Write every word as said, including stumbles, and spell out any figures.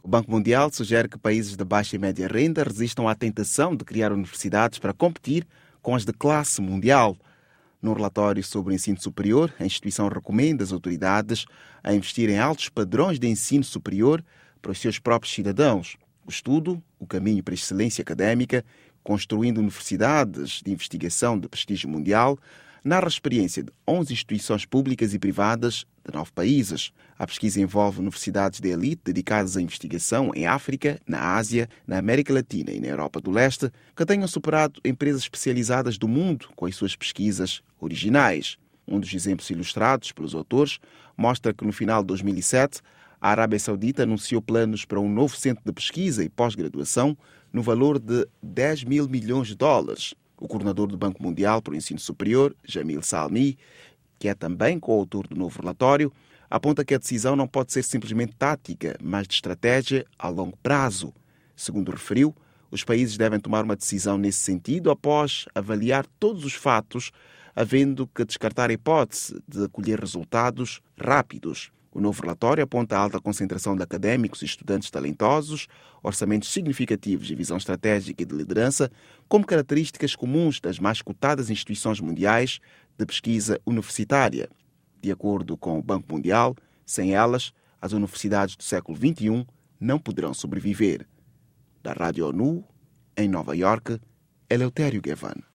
Banco Mundial sugere que países de baixa e média renda resistam à tentação de criar universidades para competir com as de classe mundial. No relatório sobre o ensino superior, a instituição recomenda às autoridades a investir em altos padrões de ensino superior para os seus próprios cidadãos. O estudo, O Caminho para a Excelência Académica, construindo universidades de investigação de prestígio mundial, narra a experiência de onze instituições públicas e privadas de nove países. A pesquisa envolve universidades de elite dedicadas à investigação em África, na Ásia, na América Latina e na Europa do Leste, que tenham superado empresas especializadas do mundo com as suas pesquisas originais. Um dos exemplos ilustrados pelos autores mostra que no final de dois mil e sete, a Arábia Saudita anunciou planos para um novo centro de pesquisa e pós-graduação no valor de dez mil milhões de dólares. O coordenador do Banco Mundial para o Ensino Superior, Jamil Salmi, que é também coautor do novo relatório, aponta que a decisão não pode ser simplesmente tática, mas de estratégia a longo prazo. Segundo referiu, os países devem tomar uma decisão nesse sentido após avaliar todos os fatos, havendo que descartar a hipótese de colher resultados rápidos. O novo relatório aponta a alta concentração de académicos e estudantes talentosos, orçamentos significativos e visão estratégica e de liderança como características comuns das mais cotadas instituições mundiais de pesquisa universitária. De acordo com o Banco Mundial, sem elas, as universidades do século vinte e um não poderão sobreviver. Da Rádio ONU, em Nova Iorque, Eleutério Gavan.